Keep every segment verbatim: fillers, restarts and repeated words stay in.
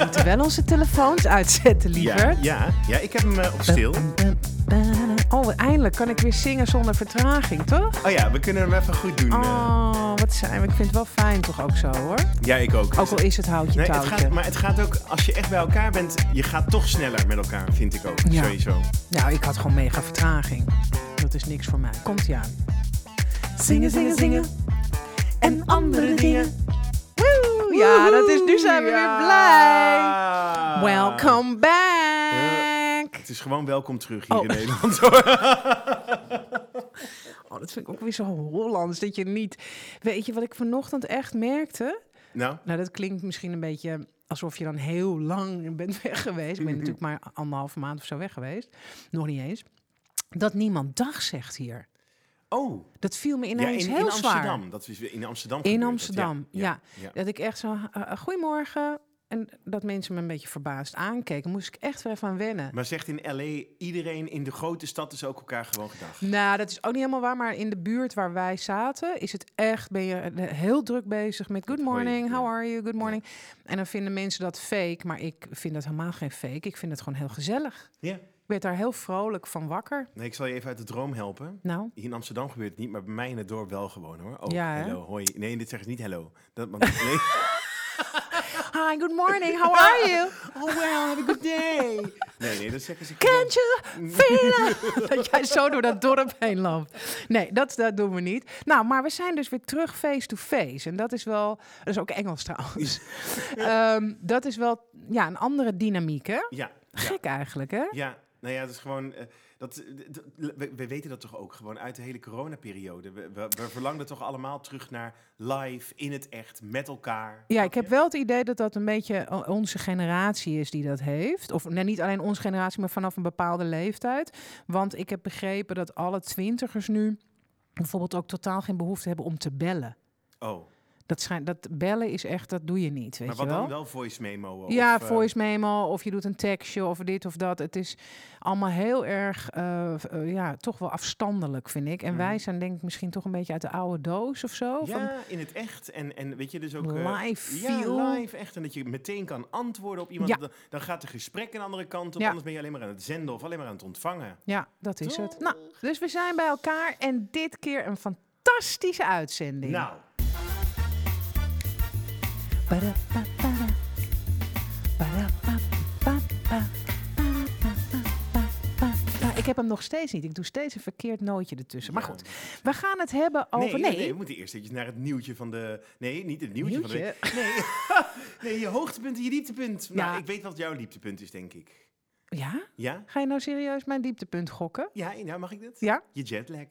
moeten wel onze telefoons uitzetten, liever. Ja, ja, ja, ik heb hem uh, op stil. Oh, eindelijk kan ik weer zingen zonder vertraging, toch? Oh ja, we kunnen hem even goed doen. Oh, wat zijn we. Ik vind het wel fijn toch ook zo, hoor. Ja, ik ook. Ook al is het houtje nee, touwtje. Het gaat, maar het gaat ook, als je echt bij elkaar bent, je gaat toch sneller met elkaar, vind ik ook. Ja. Sowieso. Nou, ik had gewoon mega vertraging. Dat is niks voor mij. Komt-ie aan. Zingen, zingen, zingen. En andere dingen. Woe! Ja, dat is, nu zijn we ja. weer blij. Welcome back. Uh, het is gewoon welkom terug hier oh. in Nederland, hoor. Oh, dat vind ik ook weer zo Hollands, dat je niet... Weet je wat ik vanochtend echt merkte? Nou? Nou, dat klinkt misschien een beetje alsof je dan heel lang bent weg geweest. Ik ben natuurlijk maar anderhalve maand of zo weg geweest. Nog niet eens. Dat niemand dag zegt hier. Oh. Dat viel me ineens ja, in, heel in Amsterdam. zwaar. Dat is in Amsterdam. In gebeurt Amsterdam, dat. Ja, ja. ja, ja. Dat ik echt zo, uh, goedemorgen. En dat mensen me een beetje verbaasd aankeken. Moest ik echt weer even aan wennen. Maar zegt in L A iedereen in de grote stad is ook elkaar gewoon gedag? Nou, dat is ook niet helemaal waar. Maar in de buurt waar wij zaten, is het echt, ben je heel druk bezig met good morning, how are you, good morning. Ja. En dan vinden mensen dat fake, maar ik vind dat helemaal geen fake. Ik vind het gewoon heel gezellig. Ja. Ik werd daar heel vrolijk van wakker. Nee, ik zal je even uit de droom helpen. Nou? Hier in Amsterdam gebeurt het niet, maar bij mij in het dorp wel gewoon, hoor. Oh, ja, hello, hoi. Nee, dit zeggen ze niet hello. Dat, want, nee. Hi, good morning, how are you? Oh, well, have a good day. Nee, nee, dat zeggen ze Can't you feel it? Dat jij zo door dat dorp heen loopt. Nee, dat, dat doen we niet. Nou, maar we zijn dus weer terug face-to-face. En dat is wel... Dat is ook Engels trouwens. um, dat is wel ja, een andere dynamiek, hè? Ja. Gek ja. eigenlijk, hè? Ja, nou ja, dat is gewoon... Uh, dat, uh, we, we weten dat toch ook gewoon uit de hele coronaperiode. We, we, we verlangden toch allemaal terug naar live, in het echt, met elkaar. Ja, ik heb wel het idee dat dat een beetje onze generatie is die dat heeft. Of nee, niet alleen onze generatie, maar vanaf een bepaalde leeftijd. Want ik heb begrepen dat alle twintigers nu bijvoorbeeld ook totaal geen behoefte hebben om te bellen. Oh. Dat, schijn, dat bellen is echt, dat doe je niet, weet maar wat je wel? dan wel voice memo? Ja, of, uh... voice memo, of je doet een tekstje of dit of dat. Het is allemaal heel erg, uh, uh, ja, toch wel afstandelijk, vind ik. En mm. wij zijn denk ik misschien toch een beetje uit de oude doos of zo. Ja, van in het echt. En, en weet je, dus ook... Uh, live ja, feel. live echt. En dat je meteen kan antwoorden op iemand. Ja. Dan, dan gaat het gesprek een andere kant op. Ja. Anders ben je alleen maar aan het zenden of alleen maar aan het ontvangen. Ja, dat is toch? het. Nou, dus we zijn bij elkaar en dit keer een fantastische uitzending. Nou... Ik heb hem nog steeds niet. Ik doe steeds een verkeerd nootje ertussen. Maar goed, we gaan het hebben over... Nee, nee. nee we moeten eerst eventjes naar het nieuwtje van de... Nee, niet het nieuwtje, nieuwtje? van de... Nee. nee, je hoogtepunt en je dieptepunt. Ja. Nou, ik weet wat jouw dieptepunt is, denk ik. Ja? Ja? Ga je nou serieus mijn dieptepunt gokken? Ja, nou mag ik dat? Ja? Je jetlag.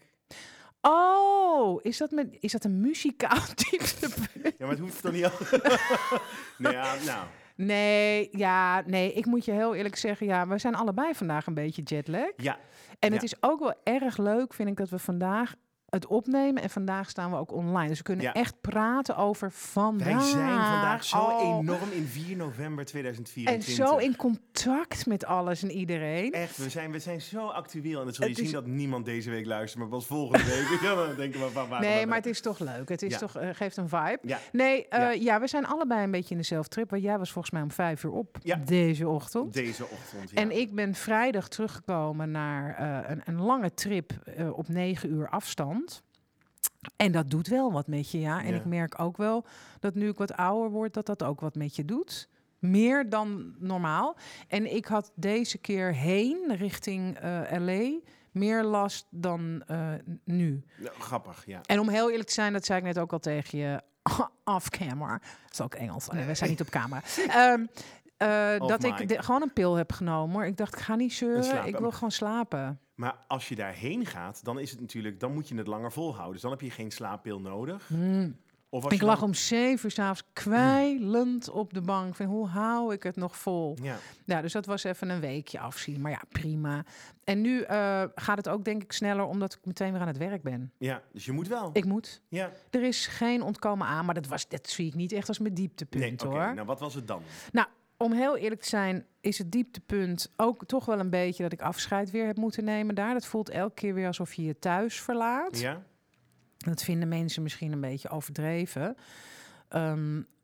Oh, is dat, met, is dat een muzikaal dieptepunt? Ja, maar het hoeft toch niet al... nee, ja, nou... Nee, ja, nee, ik moet je heel eerlijk zeggen, ja, we zijn allebei vandaag een beetje jetlag. Ja. En ja. het is ook wel erg leuk, vind ik, dat we vandaag het opnemen en vandaag staan we ook online. Dus we kunnen ja. echt praten over vandaag. Wij zijn vandaag zo oh. enorm in vier november tweeduizend vierentwintig. En zo in contact met alles en iedereen. Echt, we zijn, we zijn zo actueel. En dan zul je het zien is... dat niemand deze week luistert, maar pas volgende week. Ja, dan denken we van, waar, nee, waar, maar het is toch leuk. Het is ja. toch, uh, geeft een vibe. Ja. Nee, uh, ja. ja. ja, we zijn allebei een beetje in dezelfde trip. Want jij was volgens mij om vijf uur op ja. deze ochtend. Deze ochtend, ja. En ik ben vrijdag teruggekomen naar uh, een, een lange trip uh, op negen uur afstand. En dat doet wel wat met je, ja. En ja. ik merk ook wel dat nu ik wat ouder word, dat dat ook wat met je doet. Meer dan normaal. En ik had deze keer heen, richting uh, L A, meer last dan uh, nu. Ja, grappig, ja. En om heel eerlijk te zijn, dat zei ik net ook al tegen je, off-camera. Dat is ook Engels. Nee, we zijn niet op camera. Um, Uh, dat Mike. ik de, gewoon een pil heb genomen, hoor. Ik dacht, ik ga niet zeuren, ik wil gewoon slapen. Maar als je daarheen gaat, dan is het natuurlijk, dan moet je het langer volhouden. Dus dan heb je geen slaappil nodig. Mm. Of als ik je lag dan... om zeven uur 's avonds kwijlend mm. op de bank. Van, hoe hou ik het nog vol? Ja. ja, dus dat was even een weekje afzien. Maar ja, prima. En nu uh, gaat het ook, denk ik, sneller, omdat ik meteen weer aan het werk ben. Ja, dus je moet wel. Ik moet. Ja. Er is geen ontkomen aan, maar dat, was, dat zie ik niet echt als mijn dieptepunt, nee, okay. hoor. Nou, wat was het dan? Nou, om heel eerlijk te zijn, is het dieptepunt ook toch wel een beetje dat ik afscheid weer heb moeten nemen daar. Dat voelt elke keer weer alsof je je thuis verlaat. Ja. Dat vinden mensen misschien een beetje overdreven. Um,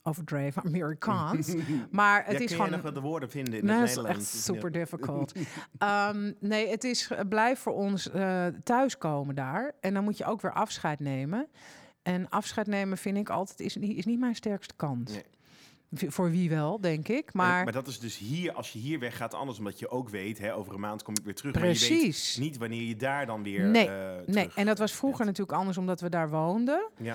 overdreven Amerikaans. Maar het ja, is kun gewoon... je nog wat de woorden vinden in Nee, het dat is Nederlands? echt super difficult. um, nee, het is blijf voor ons uh, thuiskomen daar. En dan moet je ook weer afscheid nemen. En afscheid nemen vind ik altijd is, is niet mijn sterkste kant. Nee. V- voor wie wel, denk ik. Maar, en, maar dat is dus hier, als je hier weggaat, anders omdat je ook weet, hè, over een maand kom ik weer terug. Precies. Maar je weet niet wanneer je daar dan weer nee, uh, terug nee, en dat was vroeger bent. natuurlijk anders omdat we daar woonden. Ja.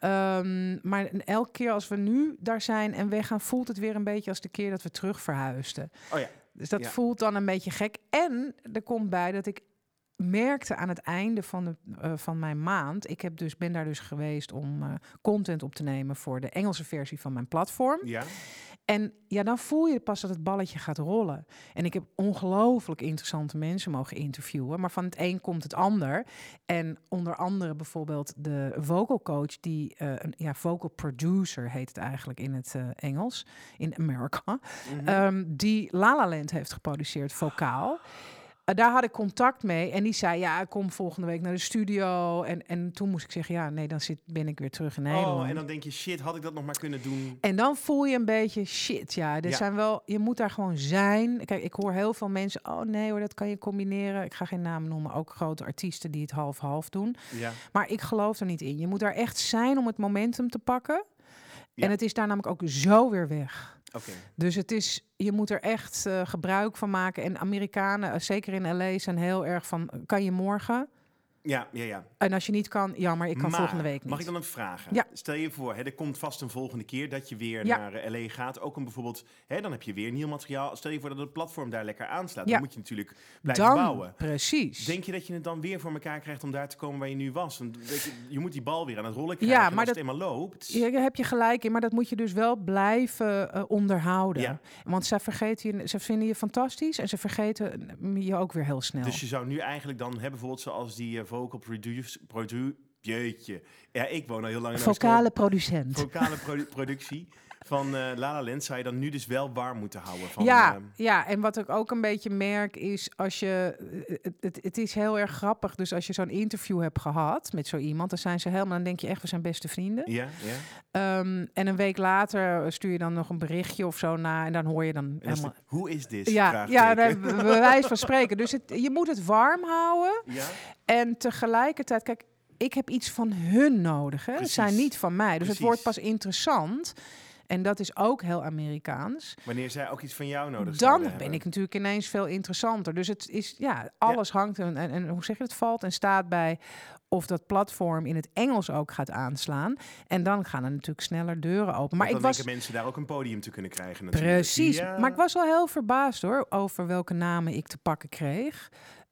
Um, maar elke keer als we nu daar zijn en weggaan, voelt het weer een beetje als de keer dat we terug verhuisden. Oh ja. Dus dat ja. voelt dan een beetje gek. En er komt bij dat ik merkte aan het einde van, de, uh, van mijn maand... Ik heb dus, ben daar dus geweest om uh, content op te nemen voor de Engelse versie van mijn platform. Ja. En ja, dan voel je pas dat het balletje gaat rollen. En ik heb ongelooflijk interessante mensen mogen interviewen. Maar van het een komt het ander. En onder andere bijvoorbeeld de vocal coach... die uh, een ja, vocal producer heet het eigenlijk in het uh, Engels. In Amerika. Mm-hmm. Um, die La La Land heeft geproduceerd, vocaal. Uh, daar had ik contact mee en die zei, ja, ik kom volgende week naar de studio. En, en toen moest ik zeggen, ja, nee, dan zit, ben ik weer terug in Nederland. Oh, en dan denk je, shit, had ik dat nog maar kunnen doen? En dan voel je een beetje, shit, ja, er ja. zijn wel, je moet daar gewoon zijn. Kijk, ik hoor heel veel mensen, oh nee hoor, dat kan je combineren. Ik ga geen namen noemen, ook grote artiesten die het half-half doen. Ja. Maar ik geloof er niet in. Je moet daar echt zijn om het momentum te pakken. Ja. En het is daar namelijk ook zo weer weg. Okay. Dus het is, je moet er echt uh, gebruik van maken. En Amerikanen, uh, zeker in L A, zijn heel erg van, kan je morgen? Ja, ja, ja. En als je niet kan, jammer, ik kan maar, volgende week niet. Mag ik dan een vraag? Ja. Stel je voor, hè, er komt vast een volgende keer dat je weer ja. naar L A gaat. Ook een bijvoorbeeld, hè, dan heb je weer nieuw materiaal. Stel je voor dat het platform daar lekker aanslaat. Ja. Dan moet je natuurlijk blijven dan, bouwen. Precies. Denk je dat je het dan weer voor elkaar krijgt om daar te komen waar je nu was? Want je, je moet die bal weer aan het rollen krijgen. Ja, maar maar als dat, het eenmaal loopt... Ja, daar heb je gelijk in, maar dat moet je dus wel blijven uh, onderhouden. Ja. Want ze, vergeten je, ze vinden je fantastisch en ze vergeten je ook weer heel snel. Dus je zou nu eigenlijk dan hebben, bijvoorbeeld zoals die uh, vocal produce... Produ- Jeetje. Ja, ik woon al heel lang in Vocale producent. Vocale produ- productie van uh, La La Land zou je dan nu dus wel warm moeten houden. Van, ja, uh, ja, en wat ik ook een beetje merk is als je... Het, het, het is heel erg grappig. Dus als je zo'n interview hebt gehad met zo iemand... dan zijn ze helemaal... dan denk je echt, we zijn beste vrienden. Ja, ja. Um, en een week later stuur je dan nog een berichtje of zo na... en dan hoor je dan helemaal... De, hoe is dit? Ja, ja bij wijze van spreken. Dus het, je moet het warm houden. Ja. En tegelijkertijd... Kijk, ik heb iets van hun nodig. Hè? Ze zijn niet van mij. Dus Precies. Het wordt pas interessant. En dat is ook heel Amerikaans. Wanneer zij ook iets van jou nodig dan ben hebben. ik natuurlijk ineens veel interessanter. Dus het is, ja, alles ja. hangt en, en, en hoe zeg je het, valt en staat bij of dat platform in het Engels ook gaat aanslaan. En dan gaan er natuurlijk sneller deuren open. Maar dan ik was denken mensen daar ook een podium te kunnen krijgen natuurlijk. Precies. Ja. Maar ik was wel heel verbaasd hoor, over welke namen ik te pakken kreeg.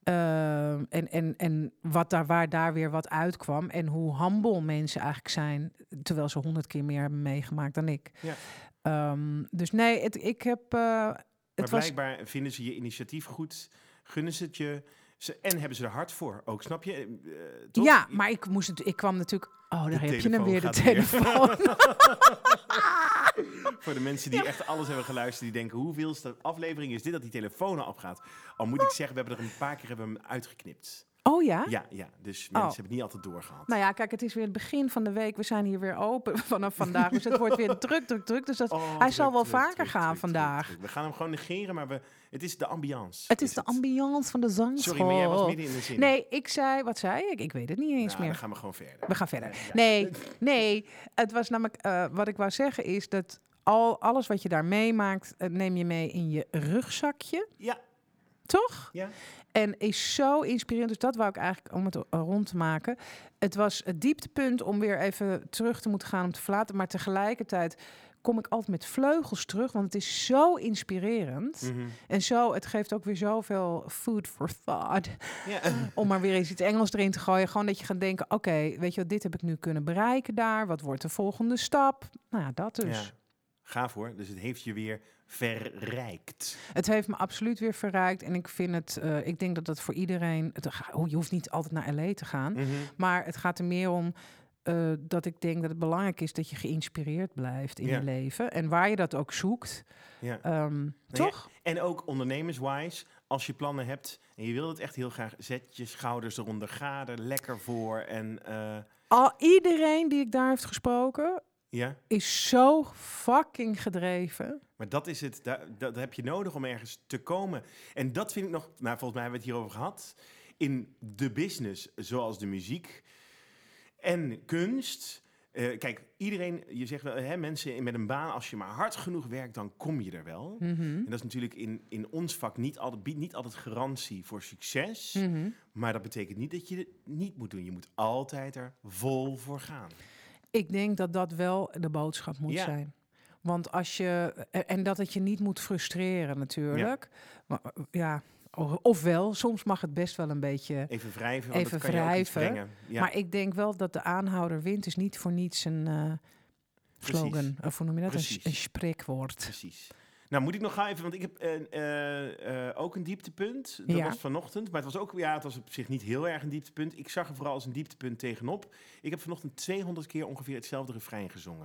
Uh, en, en, en wat daar, waar daar weer wat uitkwam. En hoe humble mensen eigenlijk zijn. Terwijl ze honderd keer meer hebben meegemaakt dan ik. Ja. Um, dus nee, het, ik heb... Uh, het maar blijkbaar was... vinden ze je initiatief goed. Gunnen ze het je... Ze, en hebben ze er hard voor ook, snap je? Uh, toch? Ja, maar ik, moest het, ik kwam natuurlijk... Oh, daar heb je hem weer, de telefoon. Voor de mensen die ja. echt alles hebben geluisterd, die denken, hoeveelste aflevering is dit dat die telefoon afgaat? Al moet ik zeggen, we hebben er een paar keer hebben hem uitgeknipt. Oh ja? Ja, ja, dus mensen oh. hebben het niet altijd doorgehad. Nou ja, kijk, het is weer het begin van de week. We zijn hier weer open vanaf vandaag. Dus het wordt weer druk, druk, druk. Dus dat, oh, hij druk, zal wel druk, vaker druk, gaan druk, vandaag. Druk, druk. We gaan hem gewoon negeren, maar we, het is de ambiance. Het is, is de het. ambiance van de zangschool. Sorry, maar jij was midden in de zin. Nee, ik zei, wat zei ik? Ik weet het niet eens nou, meer. Dan gaan we gewoon verder. We gaan verder. Nee, nee, het was namelijk, uh, wat ik wou zeggen is dat al alles wat je daar meemaakt, uh, neem je mee in je rugzakje. Ja. Toch? Ja. En is zo inspirerend. Dus dat wou ik eigenlijk, om het rond te maken. Het was het dieptepunt om weer even terug te moeten gaan om te verlaten. Maar tegelijkertijd kom ik altijd met vleugels terug. Want het is zo inspirerend. Mm-hmm. En zo, het geeft ook weer zoveel food for thought. Ja. Om maar weer eens iets Engels erin te gooien. Gewoon dat je gaat denken, oké, okay, weet je wat, dit heb ik nu kunnen bereiken daar. Wat wordt de volgende stap? Nou ja, dat dus. Ja. Gaaf hoor. Dus het heeft je weer verrijkt. Het heeft me absoluut weer verrijkt. En ik vind het, uh, ik denk dat dat voor iedereen... Het, oh, je hoeft niet altijd naar L A te gaan. Mm-hmm. Maar het gaat er meer om uh, dat ik denk dat het belangrijk is dat je geïnspireerd blijft in ja. je leven. En waar je dat ook zoekt. Ja. Um, nou toch? Ja, en ook ondernemerswise, als je plannen hebt en je wil het echt heel graag, zet je schouders eronder, ga er lekker voor. En, uh... Al iedereen die ik daar heeft gesproken... Ja. is zo fucking gedreven. Maar dat is het, daar, dat heb je nodig om ergens te komen. En dat vind ik nog, nou volgens mij hebben we het hierover gehad, in de business, zoals de muziek en kunst. Uh, kijk, iedereen, je zegt wel, hè, mensen met een baan, als je maar hard genoeg werkt, dan kom je er wel. Mm-hmm. En dat is natuurlijk in, in ons vak niet altijd, biedt niet altijd garantie voor succes. Mm-hmm. Maar dat betekent niet dat je het niet moet doen. Je moet altijd er vol voor gaan. Ik denk dat dat wel de boodschap moet Ja. zijn. Want als je... En dat het je niet moet frustreren natuurlijk. Ja. Maar, ja, ofwel, soms mag het best wel een beetje... Even wrijven, want even dat kan je ook iets wrijven. brengen. Ja. Maar ik denk wel dat de aanhouder wint is niet voor niets een uh, slogan. Of hoe noem je dat? Een, een spreekwoord. Precies. Nou, moet ik nog gaan even, want ik heb uh, uh, uh, ook een dieptepunt. Dat ja. was vanochtend, maar het was ook, ja, het was op zich niet heel erg een dieptepunt. Ik zag er vooral als een dieptepunt tegenop. Ik heb vanochtend tweehonderd keer ongeveer hetzelfde refrein gezongen.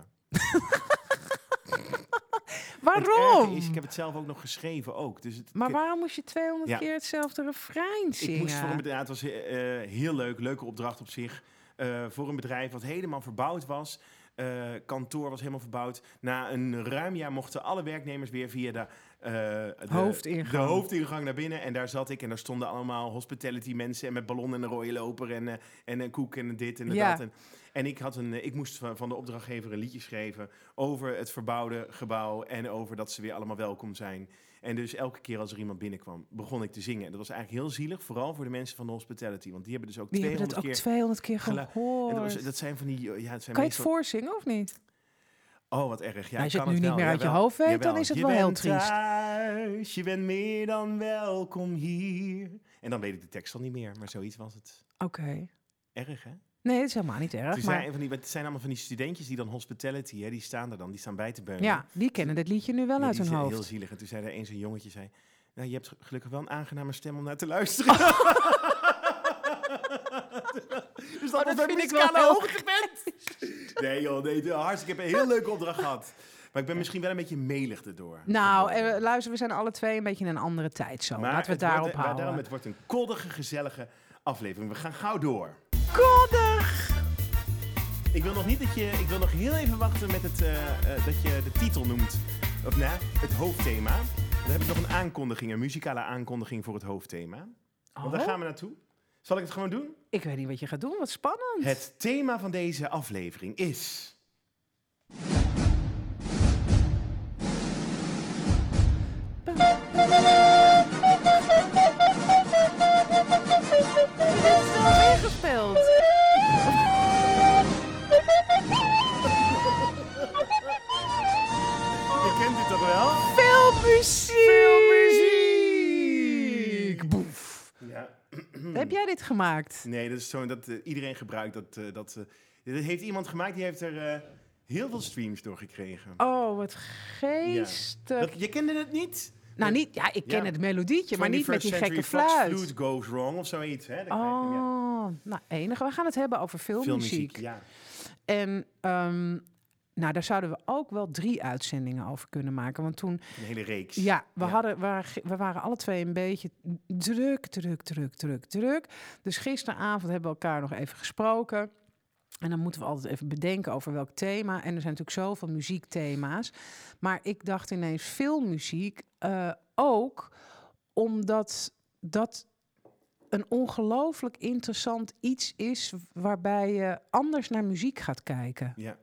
Waarom? Is, ik heb het zelf ook nog geschreven ook. Dus het, maar waarom moest je tweehonderd ja. keer hetzelfde refrein zingen? Ik moest voor een bedrijf, het was uh, heel leuk, leuke opdracht op zich. Uh, voor een bedrijf wat helemaal verbouwd was. Uh, kantoor was helemaal verbouwd. Na een ruim jaar mochten alle werknemers weer via de, uh, de, hoofdingang. de hoofdingang naar binnen. En daar zat ik en daar stonden allemaal hospitality mensen en met ballon en een rode loper en, uh, en een koek en dit en ja. dat. En, en ik, had een, ik moest van de opdrachtgever een liedje schrijven over het verbouwde gebouw en over dat ze weer allemaal welkom zijn. En dus elke keer als er iemand binnenkwam, begon ik te zingen. En dat was eigenlijk heel zielig, vooral voor de mensen van de hospitality. Want die hebben dus ook die tweehonderd hebben het ook keer tweehonderd keer gehoord. En dat, was, dat zijn van die... Ja, het zijn kan je het voorzingen of niet? Oh, wat erg. Ja, als je het het nu het niet meer ja, uit wel. je hoofd weet, Jawel. dan is het je wel heel bent triest. Thuis, je bent meer dan welkom hier. En dan weet ik de tekst al niet meer, maar zoiets was het. Oké. Okay. Erg, hè? Nee, het is helemaal niet erg. Maar... Zijn van die, het zijn allemaal van die studentjes die dan hospitality, hè, die staan er dan, die staan bij te beunen. Ja, die kennen dit liedje nu wel ja, uit hun hoofd. Heel zielig. En toen zei er eens een jongetje, zei, nou, je hebt gelukkig wel een aangename stem om naar te luisteren. Dus dat, oh, dat vind ik wel heel hoogte bent. Nee joh, nee, hartstikke. Ik heb een heel leuke opdracht gehad. Maar ik ben misschien wel een beetje melig erdoor. Nou, eh, luister, we zijn alle twee een beetje in een andere tijd zo. Maar laten we het daarop wordt, houden. Daarom, het wordt een koddige, gezellige aflevering. We gaan gauw door. Koddig! Ik wil nog niet dat je... Ik wil nog heel even wachten met het, uh, uh, dat je de titel noemt. Of nou, het hoofdthema. Dan heb ik nog een aankondiging, een muzikale aankondiging voor het hoofdthema. Want oh? daar gaan we naartoe. Zal ik het gewoon doen? Ik weet niet wat je gaat doen, wat spannend. Het thema van deze aflevering is... Dit is wel ingespeeld. Je kent dit toch wel? Filmmuziek! Filmmuziek! Boef. Ja. Heb jij dit gemaakt? Nee, dat is zo dat uh, iedereen gebruikt dat. Uh, dat uh, dit heeft iemand gemaakt die heeft er uh, heel veel streams door gekregen. Oh, wat geestig. Ja. Dat, je kende het niet? Nou, niet, ja, ik ken ja. het melodietje, maar niet met die gekke fluit. Flute goes wrong of zoiets. Hè? Dan oh, hem, ja. nou enig. We gaan het hebben over filmmuziek. Filmmuziek, ja. En um, nou, daar zouden we ook wel drie uitzendingen over kunnen maken. Want toen... Een hele reeks. Ja, we, ja. Hadden, we, we waren alle twee een beetje druk, druk, druk, druk, druk. Dus gisteravond hebben we elkaar nog even gesproken. En dan moeten we altijd even bedenken over welk thema. En er zijn natuurlijk zoveel muziekthema's. Maar ik dacht ineens filmmuziek uh, ook omdat dat een ongelooflijk interessant iets is waarbij je anders naar muziek gaat kijken. Ja.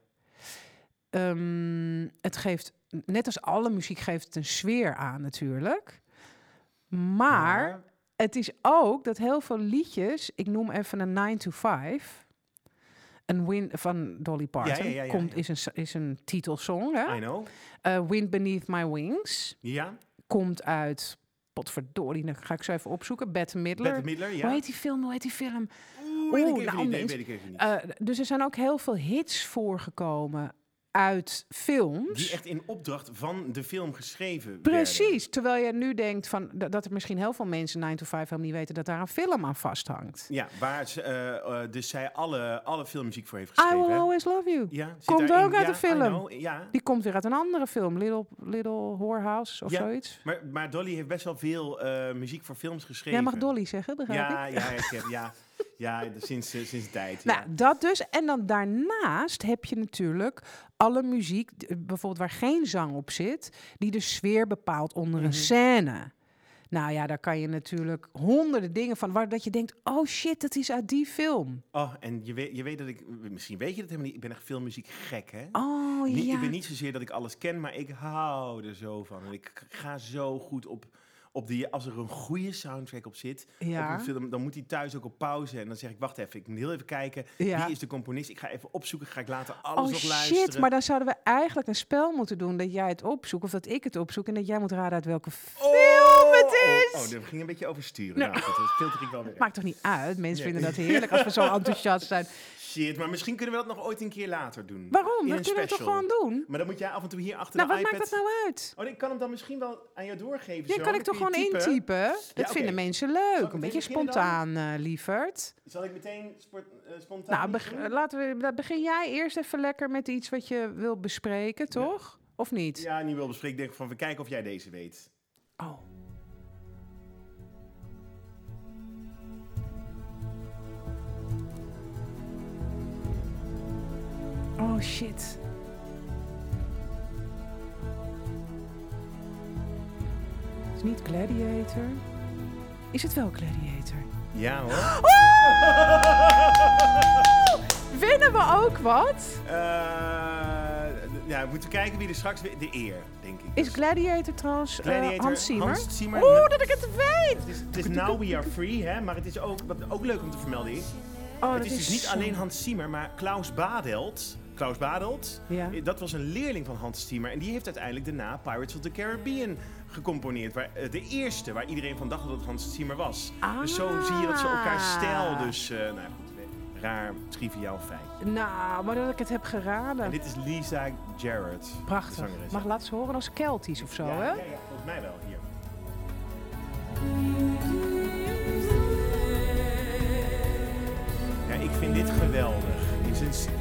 Um, het geeft, net als alle muziek, geeft het een sfeer aan natuurlijk. Maar ja. Het is ook dat heel veel liedjes, ik noem even een nine to five... Een Wind van Dolly Parton ja, ja, ja, ja, komt, ja. Is, een, is een titelsong. Hè? I know. Uh, Wind Beneath My Wings. Ja. Komt uit, potverdorie, dan ga ik zo even opzoeken. Bette Midler. Bette Midler, ja. Hoe heet die film? Hoe heet die film? Oeh, weet ik even niet. Nee, weet ik even niet. Uh, dus er zijn ook heel veel hits voorgekomen uit films. Die echt in opdracht van de film geschreven Precies, werden. Terwijl je nu denkt van, d- dat er misschien heel veel mensen nine to five helemaal niet weten dat daar een film aan vasthangt. Ja, waar ze, uh, uh, dus zij alle, alle filmmuziek voor heeft geschreven. I Will hè? Always Love You. Ja, komt ook in, uit ja, de film. Know, ja. Die komt weer uit een andere film, Little, Little Whorehouse of ja, zoiets. Maar, maar Dolly heeft best wel veel uh, muziek voor films geschreven. Jij mag Dolly zeggen, begrijp ja, ik? Ja, ik heb, ja. Ja, sinds, uh, sinds de tijd. Nou, ja. dat dus. En dan daarnaast heb je natuurlijk alle muziek, bijvoorbeeld waar geen zang op zit, die de sfeer bepaalt onder Mm-hmm. een scène. Nou ja, daar kan je natuurlijk honderden dingen van, waar dat je denkt, oh shit, dat is uit die film. Oh, en je weet, je weet dat ik, misschien weet je dat helemaal niet, ik ben echt filmmuziek gek, hè? Oh Niet, ja. Ik ben niet zozeer dat ik alles ken, maar ik hou er zo van. En ik ga zo goed op, op die, als er een goede soundtrack op zit, Ja. op een film, dan moet hij thuis ook op pauze. En dan zeg ik, wacht even, ik moet heel even kijken, Ja. wie is de componist? Ik ga even opzoeken, ga ik later alles Oh op luisteren. shit, maar dan zouden we eigenlijk een spel moeten doen dat jij het opzoekt of dat ik het opzoek en dat jij moet raden uit welke film Oh, het is. Oh, oh, daar ging een beetje oversturen. Nou. Nou, goed, dat filter ik wel weer. Maakt toch niet uit? Mensen Nee. vinden dat heerlijk als we zo enthousiast zijn. Shit, maar misschien kunnen we dat nog ooit een keer later doen. Waarom? In Dat een kunnen we toch special. gewoon doen? Maar dan moet jij af en toe hier achter Nou, de wat iPad... maakt dat nou uit? Oh, ik kan hem dan misschien wel aan jou doorgeven. Ja, zo. kan ik Dan toch kun je gewoon typen. intypen? Dat oké. vinden mensen Zal leuk. ik Een meteen beetje beginnen spontaan, eh lieverd. Zal ik meteen sport, uh, spontaan Nou, iets beg- doen? laten we, dat begin jij eerst even lekker met iets wat je wil bespreken, toch? Of niet? Ja, niet wil bespreken. Ik denk van, we kijken of jij deze weet. Oh. Oh shit. Het is niet Gladiator. Is het wel Gladiator? Ja hoor. Winnen we ook wat? Uh, ja, we moeten kijken wie er straks... weer- De eer, denk ik. Is Gladiator trouwens uh, Gladiator, Hans Zimmer? Hans Zimmer. Oeh, dat ik het weet! Het is, het is Now We Are Free, hè? Maar het is ook, wat ook leuk om te vermelden is... Oh, het dat is dus niet zo- alleen Hans Zimmer, maar Klaus Badelt. Klaus Badelt, Ja. eh, dat was een leerling van Hans Zimmer. En die heeft uiteindelijk daarna Pirates of the Caribbean gecomponeerd. Waar, uh, de eerste, waar iedereen van dacht dat het Hans Zimmer was. Ah. Dus zo zie je dat ze elkaar stijl. Dus, uh, nou goed, raar, triviaal feit. Nou, maar dat ik het heb geraden. En dit is Lisa Gerrard. Prachtig. de zangeres. Mag ik laten ze horen als Keltisch of zo, ja, hè? ja, ja, volgens mij wel. Hier. Ja, ik vind dit geweldig. In zijn s-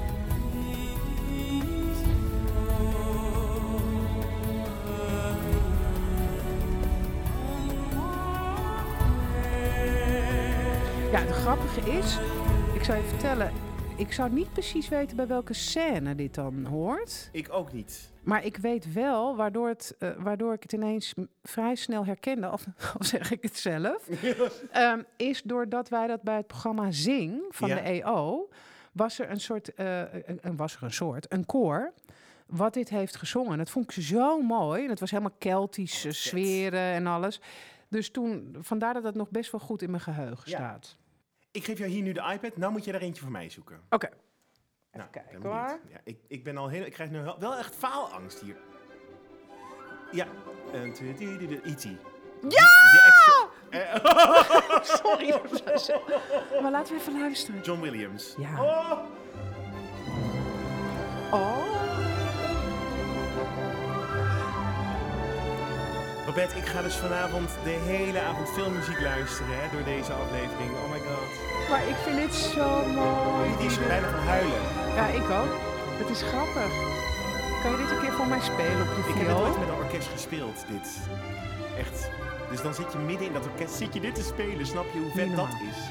Ja, het grappige is, ik zou je vertellen, ik zou niet precies weten bij welke scène dit dan hoort. Ik ook niet. Maar ik weet wel, waardoor, het, uh, waardoor ik het ineens m- vrij snel herkende, of, of zeg ik het zelf, um, is doordat wij dat bij het programma Zing van Ja. de E O, was er een soort, uh, een, een, was er een soort, een koor, wat dit heeft gezongen. Dat vond ik zo mooi. En het was helemaal Keltische Oh, vet. sferen en alles. Dus toen, vandaar dat het nog best wel goed in mijn geheugen Ja. staat. Ik geef jou hier nu de iPad. Nou moet je er eentje voor mij zoeken. Oké. Even Nou, kijken ik ben benieuwd. hoor. Ja, ik, ik ben al heel... Ik krijg nu wel- wel echt faalangst hier. Ja. Uh, E T Ja! extra... Sorry. Maar laten we even luisteren. John Williams. Ja. Oh! Oh. Babette, ik ga dus vanavond de hele avond filmmuziek luisteren hè, door deze aflevering. Oh my god. Maar ik vind dit zo mooi. Die is er bijna van huilen. Ja, ik ook. Het is grappig. Kan je dit een keer voor mij spelen op je Ik heb het viool? ooit met een orkest gespeeld, dit. Echt. Dus dan zit je midden in dat orkest, zit je dit te spelen. Snap je hoe vet Niet dat normaal. is?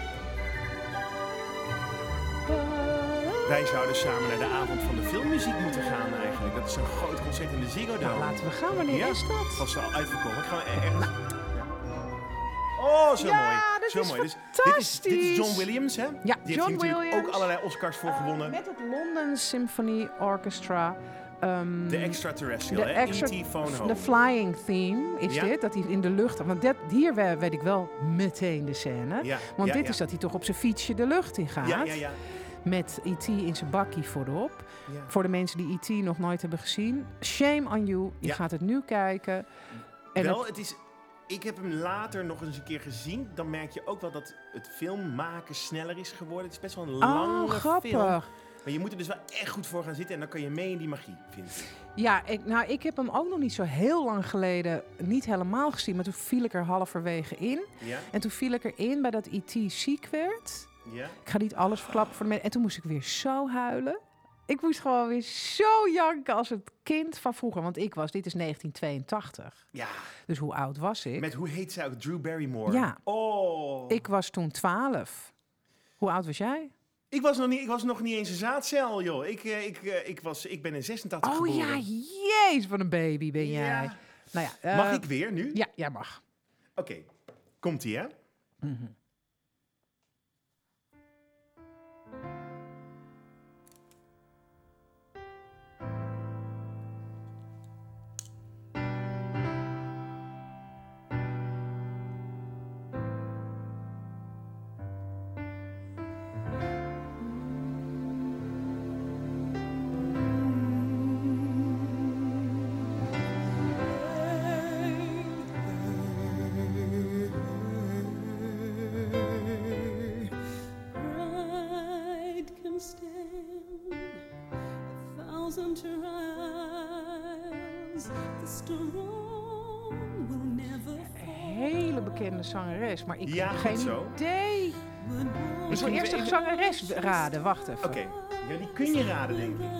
Wij zouden samen naar de avond van de filmmuziek moeten gaan eigenlijk. Dat is een groot concert in de Ziggo Dome. Nou, laten we gaan. Wanneer Ja. is dat? Vast wel uitverkomen. Ik ga er- ergens... Ja. Oh, zo Ja, mooi. dat zo is mooi. Dus dit, is, dit is John fantastisch. Williams, hè? Ja, Die John heeft hier natuurlijk Williams. ook allerlei Oscars voor gewonnen. Met het London Symphony Orchestra. Um, De Extraterrestrial, de hè? extra- E T Phone Home. De Flying Theme is Ja. dit, dat hij in de lucht... Want dat, hier we- weet ik wel meteen de scène. Ja, Want ja, dit ja. is dat hij toch op zijn fietsje de lucht in gaat. Ja, ja, ja. Met E T in zijn bakkie voorop. ja. Voor de mensen die E T nog nooit hebben gezien. Shame on you. Je Ja. gaat het nu kijken. En Wel, het- het is... Ik heb hem later nog eens een keer gezien. Dan merk je ook wel dat het filmmaken sneller is geworden. Het is best wel een lange oh, grappig. film. Maar je moet er dus wel echt goed voor gaan zitten. En dan kan je mee in die magie, vind ik. Ja, ik, nou, ik heb hem ook nog niet zo heel lang geleden niet helemaal gezien. Maar toen viel ik er halverwege in. Ja? En toen viel ik erin bij dat E T ziek werd. Ja? Ik ga niet alles verklappen voor de mensen. En toen moest ik weer zo huilen. Ik moest gewoon weer zo janken als het kind van vroeger. Want ik was, dit is negentien tweeëntachtig. Ja. Dus hoe oud was ik? Met, hoe heet zij ook? Drew Barrymore. Ja. Oh. Ik was toen twaalf. Hoe oud was jij? Ik was nog niet, ik was nog niet eens een zaadcel, joh. Ik, uh, ik, uh, ik, was, ik ben in zesentachtig oh, geboren. Oh ja, jezus, wat een baby ben jij. Ja. Nou ja, uh, mag ik weer nu? Ja, jij mag. Oké, okay. Komt-ie, hè? Mm-hmm. Hele bekende zangeres, maar ik ja, heb geen zo. idee. Ik wil eerst even zangeres raden. Wacht even. Oké, okay. Ja, die kun je raden, denk ik.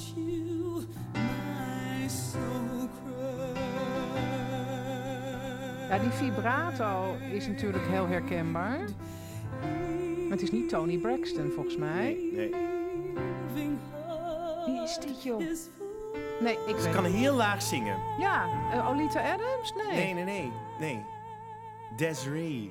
Ja, die vibrato is natuurlijk heel herkenbaar. Maar het is niet Toni Braxton, volgens mij. Nee, nee. Wie is dit, joh? Nee, ik Ze weet kan niet. heel laag zingen. Ja, uh, Olita Adams? Nee. Nee, nee, nee. nee. Desiree.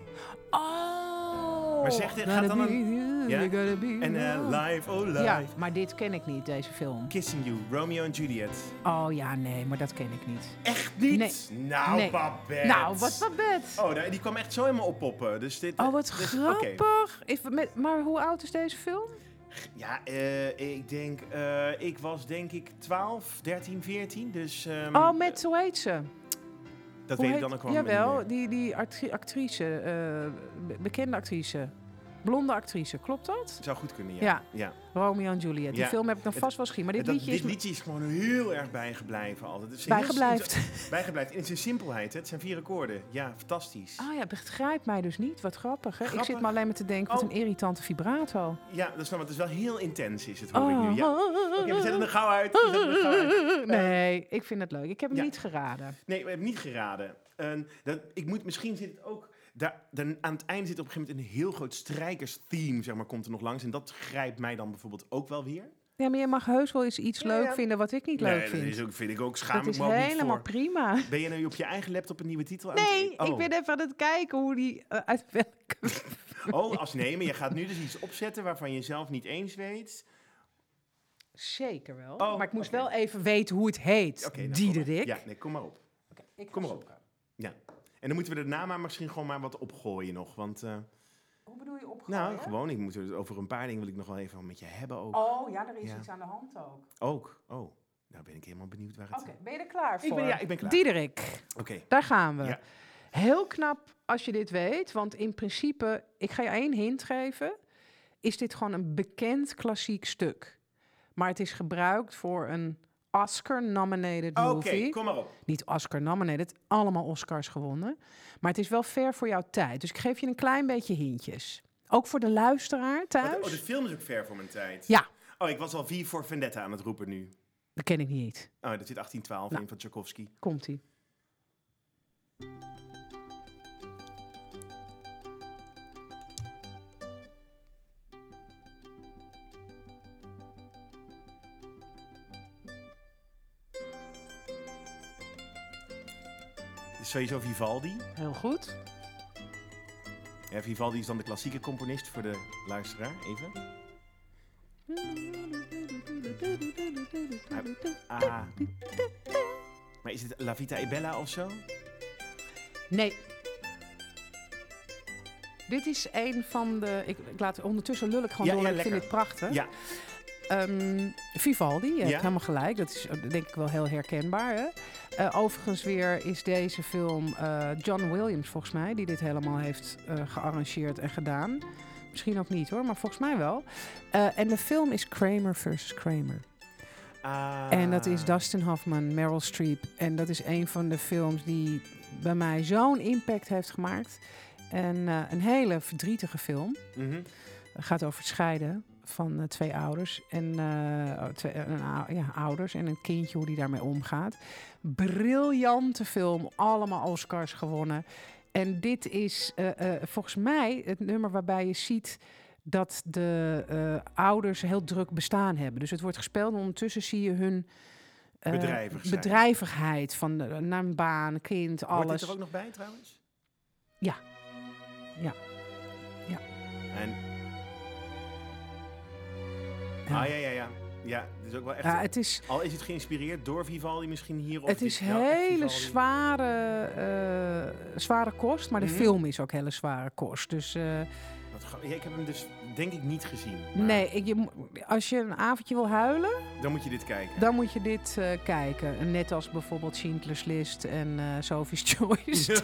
Oh! Maar zeg, gaat dan een... Ja? En uh, Live, oh Live. Ja, maar dit ken ik niet, deze film. Kissing You, Romeo en Juliet. Oh ja, nee, maar dat ken ik niet. Echt niet? Nee. Nou, nee. Babette. Nou, wat Babette? Oh, die kwam echt zo helemaal oppoppen. Dus dit, oh, wat dus, grappig. Okay. Even met, maar hoe oud is deze film? Ja, uh, ik denk... Uh, ik was denk ik twaalf, dertien, veertien. Dus... Um, oh, met, hoe heet ze? Dat hoe weet heet, ik dan ook wel. Jawel, die, die actri- actrice, uh, bekende actrice. Blonde actrice, klopt dat? Zou goed kunnen, ja. Ja, ja. Romeo en Juliet. Die ja. film heb ik nog het, vast wel gezien. Maar dit, dat, liedje, dit is liedje is gewoon heel erg bijgebleven altijd. Het is bijgeblijft. Heel, bijgeblijft. In zijn simpelheid, hè. Het zijn vier akkoorden. Ja, fantastisch. Ah ja, begrijp mij dus niet. Wat grappig, hè? Grappig. Ik zit maar alleen maar te denken, wat oh. een irritante vibrato. Ja, dat is, nou, het is wel heel intens, is het, hoor oh. ik nu. Ja. Oké, okay, we zetten er gauw uit. We zetten er gauw uit. Nee, ik vind het leuk. Ik heb hem ja. niet geraden. Nee, we hebben niet geraden. Uh, dat, ik moet, misschien zit het ook... Daar, daar, aan het einde zit op een gegeven moment een heel groot strijkers-theme, zeg maar, komt er nog langs. En dat grijpt mij dan bijvoorbeeld ook wel weer. Ja, maar je mag heus wel eens iets ja, leuk ja. vinden wat ik niet nee, leuk dat vind. Is ook, vind ik ook, schaam dat ik is me ook niet helemaal voor. prima. Ben je nu op je eigen laptop een nieuwe titel aan Nee, het... oh. ik ben even aan het kijken hoe die uh, uit welke... oh, als nee, maar je gaat nu dus iets opzetten waarvan je zelf niet eens weet... Zeker wel. Oh, maar ik moest okay. wel even weten hoe het heet. Okay, nou, Diederik. Ja, nee, kom maar op. Okay, ik kom maar zoeken. op. Ja. En dan moeten we daarna maar misschien gewoon maar wat opgooien nog, want... Uh, Hoe bedoel je opgooien? Nou, gewoon. Ik moet er, over een paar dingen wil ik nog wel even met je hebben ook. Oh, ja, er is ja. iets aan de hand ook. Ook? Oh. Nou ben ik helemaal benieuwd waar het... Oké, okay, ben je er klaar voor? Ik ben, ja, ik ben klaar. Diederik. Oké. Okay. Daar gaan we. Ja. Heel knap als je dit weet, want in principe, ik ga je één hint geven, is dit gewoon een bekend klassiek stuk. Maar het is gebruikt voor een Oscar-nominated movie. Oké, okay, kom maar op. Niet Oscar-nominated, allemaal Oscars gewonnen. Maar het is wel ver voor jouw tijd. Dus ik geef je een klein beetje hintjes. Ook voor de luisteraar thuis. Oh, de film is ook ver voor mijn tijd. Ja. Oh, ik was al V voor Vendetta aan het roepen nu. Dat ken ik niet. Oh, dat zit achttien twaalf nou, in van Tchaikovsky. Komt-ie. Sowieso Vivaldi. Heel goed. Ja, Vivaldi is dan de klassieke componist voor de luisteraar. Even. Ah. Maar is het La Vita e Bella of zo? Nee. Dit is een van de... Ik, ik laat ondertussen lul ik gewoon ja, door. Ja, ik lekker. vind dit prachtig. Ja. Um, Vivaldi, je ja. hebt helemaal gelijk. Dat is denk ik wel heel herkenbaar. Hè? Uh, overigens weer is deze film uh, John Williams volgens mij, die dit helemaal heeft uh, gearrangeerd en gedaan. Misschien ook niet hoor, maar volgens mij wel. Uh, en de film is Kramer versus Kramer. Ah. En dat is Dustin Hoffman, Meryl Streep. En dat is een van de films die bij mij zo'n impact heeft gemaakt. En uh, een hele verdrietige film. Mm-hmm. Het gaat over het scheiden van uh, twee ouders. En uh, twee, uh, ja, ouders en een kindje, hoe die daarmee omgaat. Briljante film, allemaal Oscars gewonnen. En dit is uh, uh, volgens mij het nummer waarbij je ziet dat de uh, ouders een heel druk bestaan hebben. Dus het wordt gespeeld en ondertussen zie je hun uh, Bedrijvig zijn. bedrijvigheid van uh, naar een baan, kind, alles. Hoort dit er ook nog bij trouwens? Ja. Ja. Ja. En... Ja. Ah, ja, ja, ja. Ja, het is ook wel echt... Ja, het is, al is het geïnspireerd door Vivaldi misschien hier? Of het is dit, nou, hele zware, uh, zware kost, maar de mm-hmm. film is ook hele zware kost. Dus... Uh, Ja, ik heb hem dus denk ik niet gezien. Maar... Nee, ik, je, als je een avondje wil huilen... Dan moet je dit kijken. Dan moet je dit uh, kijken. Net als bijvoorbeeld Schindler's List en uh, Sophie's Choice.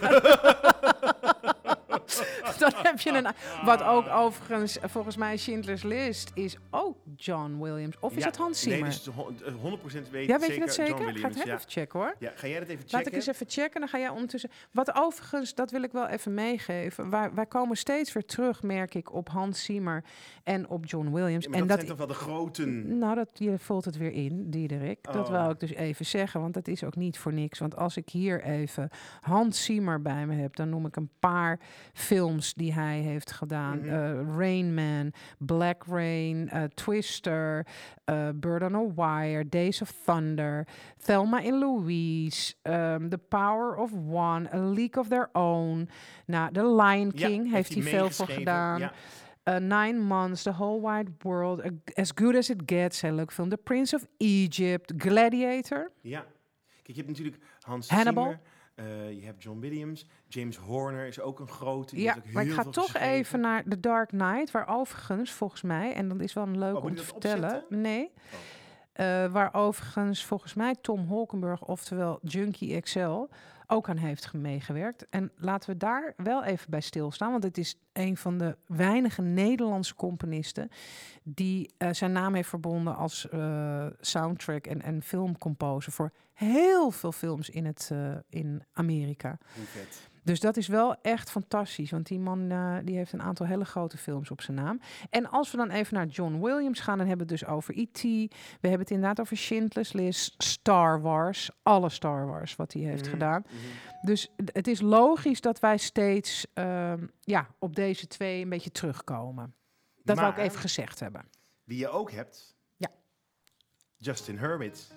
Dan heb je een... Wat ook overigens, volgens mij Schindler's List is ook John Williams. Of is ja, het Hans Zimmer? Nee, dus honderd procent weet ja, weet zeker je dat zeker? John Williams. Ga het ja. even checken hoor. Ja, ga jij dat even checken? Laat ik eens even checken, dan ga jij ondertussen... Wat overigens, dat wil ik wel even meegeven. Wij, wij komen steeds weer terug, merk ik, op Hans Zimmer en op John Williams. Ja, maar en dat, dat zijn toch wel de groten... Nou, dat, je vult het weer in, Diederik. Oh. Dat wou ik dus even zeggen, want dat is ook niet voor niks. Want als ik hier even Hans Zimmer bij me heb, dan noem ik een paar films die hij heeft gedaan. Mm-hmm. uh, Rain Man, Black Rain, uh, Twister, uh, Bird on a Wire, Days of Thunder, Thelma and Louise, um, The Power of One, A League of Their Own. Nou, The Lion King ja, heeft hij veel voor gedaan. Ja. Uh, Nine Months, The Whole Wide World, uh, As Good As It Gets, heel leuk film. The Prince of Egypt, Gladiator. Ja, kijk, je hebt natuurlijk Hans Hannibal. Zimmer. Uh, je hebt John Williams. James Horner is ook een grote. Die ja, ook maar ik ga toch geschreven. even naar The Dark Knight, waar overigens, volgens mij, en dat is wel een leuk oh, om te vertellen. Opzetten? Nee. Oh. Uh, waar overigens volgens mij Tom Holkenborg, oftewel Junkie X L, ook aan heeft meegewerkt. En laten we daar wel even bij stilstaan, want het is een van de weinige Nederlandse componisten die uh, zijn naam heeft verbonden als uh, soundtrack en, en filmcomposer voor heel veel films in, het, uh, in Amerika. Hoe vet. Dus dat is wel echt fantastisch, want die man uh, die heeft een aantal hele grote films op zijn naam. En als we dan even naar John Williams gaan, dan hebben we het dus over E T We hebben het inderdaad over Schindler's List, Star Wars, alle Star Wars wat hij heeft mm-hmm. gedaan. Mm-hmm. Dus het is logisch dat wij steeds uh, ja, op deze twee een beetje terugkomen. Dat maar, wou ik even gezegd hebben. Wie je ook hebt, ja. Justin Hurwitz.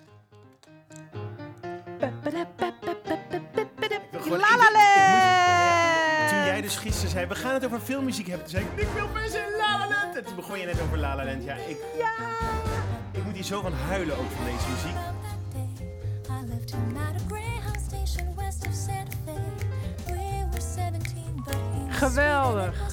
La La Land! Toen jij dus gisteren zei, we gaan het over filmmuziek hebben, toen zei ik, ik wil best in La La Land. En toen begon je net over La La Land. Ja, ik, ja. ik moet hier zo van huilen ook van deze muziek. Geweldig.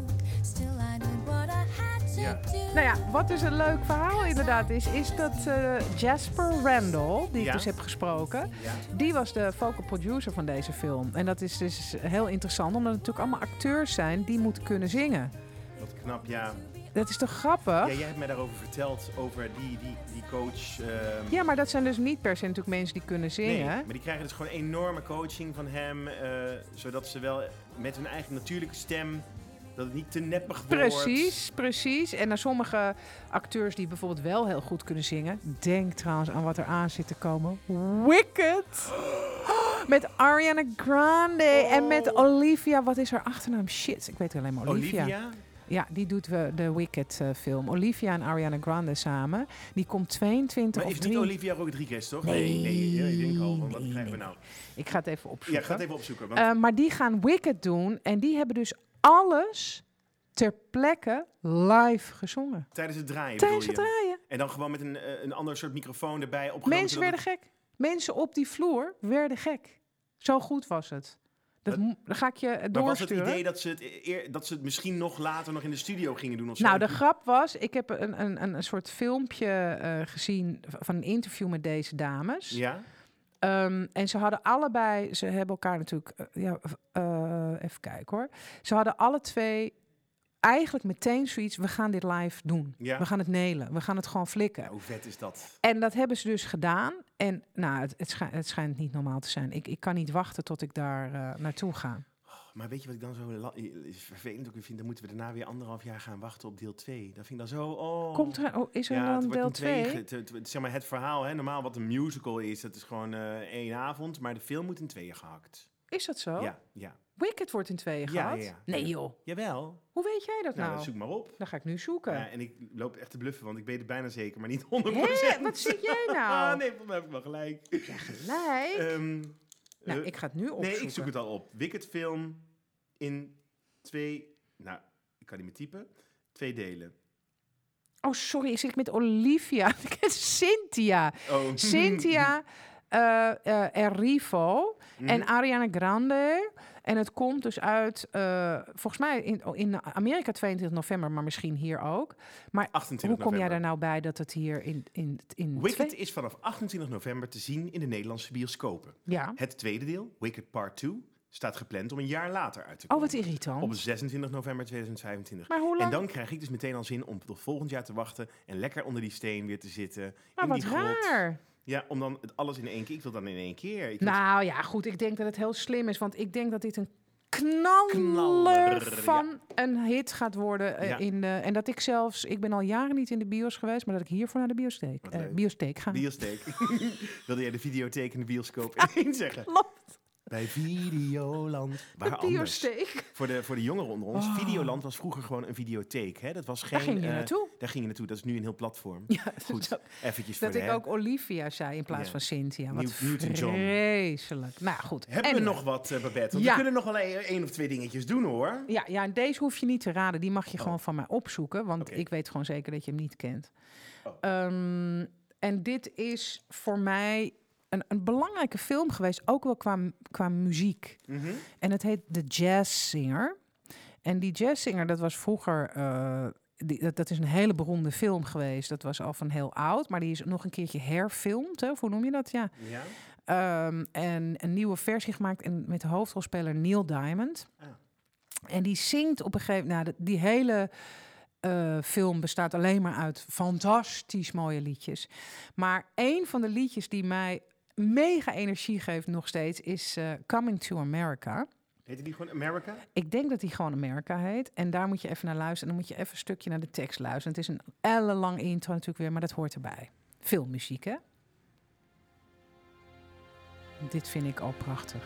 Ja. Nou ja, wat dus een leuk verhaal inderdaad is, is dat uh, Jasper Randall, die ik ja. dus heb gesproken, ja. die was de vocal producer van deze film. En dat is dus heel interessant, omdat het natuurlijk allemaal acteurs zijn die moeten kunnen zingen. Wat knap, ja. Dat is toch grappig? Ja, jij hebt mij daarover verteld, over die, die, die coach. Uh... Ja, maar dat zijn dus niet per se natuurlijk mensen die kunnen zingen. Nee, maar die krijgen dus gewoon enorme coaching van hem, uh, zodat ze wel met hun eigen natuurlijke stem, dat het niet te neppig wordt. Precies, precies. En naar sommige acteurs die bijvoorbeeld wel heel goed kunnen zingen. Denk trouwens aan wat er aan zit te komen. Wicked! Met Ariana Grande oh. en met Olivia. Wat is haar achternaam? Shit, ik weet alleen maar Olivia. Olivia? Ja, die doet we de Wicked uh, film. Olivia en Ariana Grande samen. Die komt tweeëntwintig maar of is drie... niet Olivia Rodriguez, toch? Nee, nee, nee, ik denk al, nee, wat nee, krijgen we nee. nou? Ik ga het even opzoeken. Ja, ik ga het even opzoeken. Want... Uh, maar die gaan Wicked doen en die hebben dus alles ter plekke live gezongen. Tijdens het draaien, Tijdens het draaien. En dan gewoon met een, een ander soort microfoon erbij opgenomen. Mensen werden het... gek. Mensen op die vloer werden gek. Zo goed was het. Dat, dat, dan ga ik je doorsturen. Maar was het idee dat ze het, eer, dat ze het misschien nog later nog in de studio gingen doen? Of zo? Nou, de grap was, ik heb een, een, een soort filmpje uh, gezien van een interview met deze dames. Ja. Um, en ze hadden allebei, ze hebben elkaar natuurlijk, uh, ja, uh, even kijken hoor. Ze hadden alle twee eigenlijk meteen zoiets, we gaan dit live doen. Ja. We gaan het nailen, we gaan het gewoon flikken. Ja, hoe vet is dat? En dat hebben ze dus gedaan. En nou, het, het, schijnt, het schijnt niet normaal te zijn. Ik, ik kan niet wachten tot ik daar uh, naartoe ga. Oh, maar weet je wat ik dan zo la- vervelend ook vind? Dan moeten we daarna weer anderhalf jaar gaan wachten op deel twee. Dat vind ik dan zo... Oh. Komt er, oh, is er ja, dan deel twee? Zeg maar het verhaal, hè, normaal wat een musical is, dat is gewoon uh, één avond. Maar de film moet in tweeën gehakt. Is dat zo? Ja, ja. Wicked wordt in tweeën Ja, gehad? ja, ja. Nee joh. Jawel. Hoe weet jij dat Nou, nou? dan zoek maar op. Dan ga ik nu zoeken. Ja, en ik loop echt te bluffen, want ik weet het bijna zeker, maar niet honderd procent. Hé, wat zie jij nou? Ah, nee, volgens mij heb ik wel gelijk. Heb jij gelijk? Ehm, nou, eh, ik ga het nu opzoeken. Nee, ik zoek het al op. Wicked film in twee... Nou, ik kan niet meer typen. Twee delen. Oh, sorry, ik zit met Olivia. Ik heb Cynthia. Oh. Cynthia uh, uh, Erivo Mhm. en Ariana Grande. En het komt dus uit, uh, volgens mij in, in Amerika tweeëntwintig november, maar misschien hier ook. Maar achtentwintig hoe kom jij november. daar nou bij dat het hier in... in, in Wicked twee... is vanaf achtentwintig november te zien in de Nederlandse bioscopen. Ja. Het tweede deel, Wicked Part twee, staat gepland om een jaar later uit te Oh, komen. wat irritant. Op zesentwintig november tweeduizend vijfentwintig. Maar hoe lang? En dan krijg ik dus meteen al zin om tot volgend jaar te wachten en lekker onder die steen weer te zitten. Maar in wat die grot. raar. Ja, om dan het alles in één keer. Ik wil dan in één keer. Ik Nou ja, goed. Ik denk dat het heel slim is. Want ik denk dat dit een knaller, Knaller, van een hit gaat worden. Uh, Ja. in de, en dat ik zelfs... Ik ben al jaren niet in de bios geweest. Maar dat ik hiervoor naar de biostheek, Wat uh, leuk. biostheek ga. Biostheek. Wilde jij de videotheek en de bioscoop één zeggen? Klopt. Bij Videoland. Waar De anders? biostheek. Voor de, voor de jongeren onder ons. Oh. Videoland was vroeger gewoon een videotheek. Hè? Dat was geen, Daar ging je eh, naartoe. Daar ging je naartoe. Dat is nu een heel platform. Ja, Goed, zo- eventjes voor dat de... ik hè. ook Olivia zei in plaats Ja. van Cynthia. Wat Nieuw- Newton-John. vreselijk. Nou goed. Hebben we Anyway. nog wat, uh, Babette? Want Ja. we kunnen nog wel een, één of twee dingetjes doen, hoor. Ja, ja, en deze hoef je niet te raden. Die mag je Oh. gewoon van mij opzoeken. Want Oké. ik weet gewoon zeker dat je hem niet kent. Oh. Ehm, en dit is voor mij een, een belangrijke film geweest. Ook wel qua, qua muziek. Mhm. En het heet The Jazz Singer. En die Jazz Singer, dat was vroeger... eh, die, dat, dat is een hele beroemde film geweest. Dat was al van heel oud. Maar die is nog een keertje herfilmd. Hè? Of hoe noem je dat? Ja. Ja. Ehm, en een nieuwe versie gemaakt en met de hoofdrolspeler Neil Diamond. Ah. En die zingt op een gegeven moment... Nou, de- die hele eh, film bestaat alleen maar uit fantastisch mooie liedjes. Maar een van de liedjes die mij mega energie geeft nog steeds... is eh, Coming to America. Heette die gewoon America? Ik denk dat die gewoon America heet. En daar moet je even naar luisteren. En dan moet je even een stukje naar de tekst luisteren. Het is een ellenlang intro natuurlijk weer, maar dat hoort erbij. Veel muziek, hè? Dit vind ik al prachtig.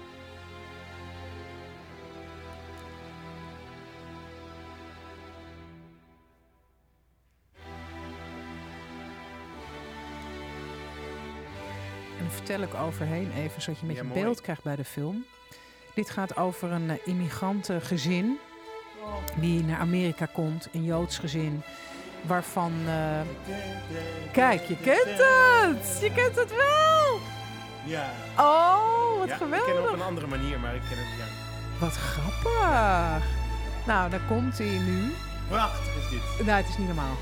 En dan vertel ik overheen even, zodat je met Ja, je mooi. beeld krijgt bij de film. Dit gaat over een uh, immigrantengezin die naar Amerika komt, een Joods gezin, waarvan... Uh... Kijk, je kent het! Je kent het wel! Ja. Oh, wat Ja, geweldig! ik ken het op een andere manier, maar ik ken het, ja. Wat grappig! Nou, daar komt hij nu. Prachtig is dit. Nou, het is niet normaal.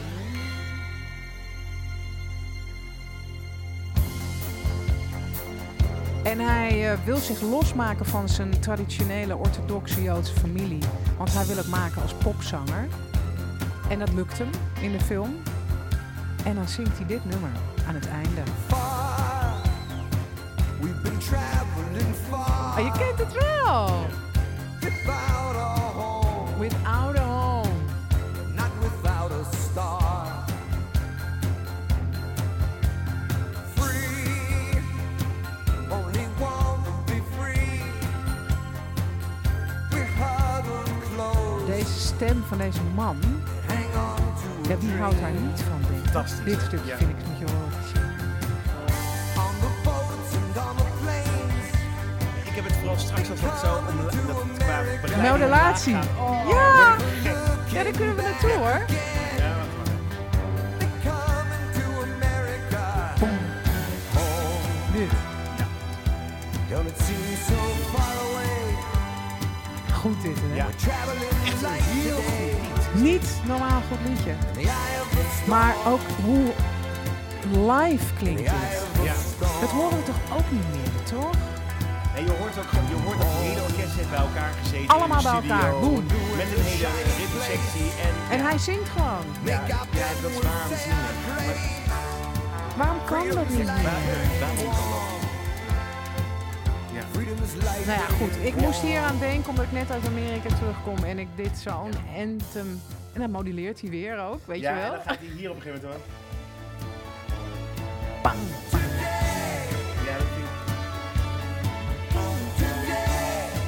En hij uh, wil zich losmaken van zijn traditionele orthodoxe Joodse familie. Want hij wil het maken als popzanger. En dat lukt hem in de film. En dan zingt hij dit nummer aan het einde. Far, we've been traveling far. Oh, je kent het wel! Without a home, Without a home. not without a star. Free, only one to be free. We huddle close, Deze stem van deze man, hang on to ja, a wie dream. houdt daar niet van? Denk ik. Fantastisch. Dit stukje Ja. vind ik met je horen. On the boats and on the planes. Ik heb het vooral straks als het zo om dat het qua begeleiding Modulatie. omlaag gaat. Oh, Ja! gek. Ja, daar kunnen we naartoe hoor. Ja, wacht maar. They're coming to America. Home. Dit. Don't it seem so far away? Goed dit, hè? Ja. Traveling like Heel today. goed. Niet normaal goed liedje. The eye of the storm. Maar ook hoe live klinkt The eye dit. of the Ja. storm. Dat horen we toch ook niet meer, toch? En je hoort ook gewoon, je hoort dat het hele orkest heeft bij elkaar gezeten. Allemaal in de bij studio, elkaar. Boem. Met een hele ritmesectie. En, En ja, hij zingt gewoon. ja, ja, hij heeft dat zwaar aan het zingen. Maar Waarom kan dat niet meer? waar- waarom kan dat? Ja. Freedom is life. Nou ja, goed. Ik moest hier aan denken omdat ik net uit Amerika terugkom. En ik dit zo'n anthem... En dan moduleert hij weer ook, weet Ja, je en wel? dan gaat hij hier op een gegeven moment hoor. Bang. Ja, dat vind ik...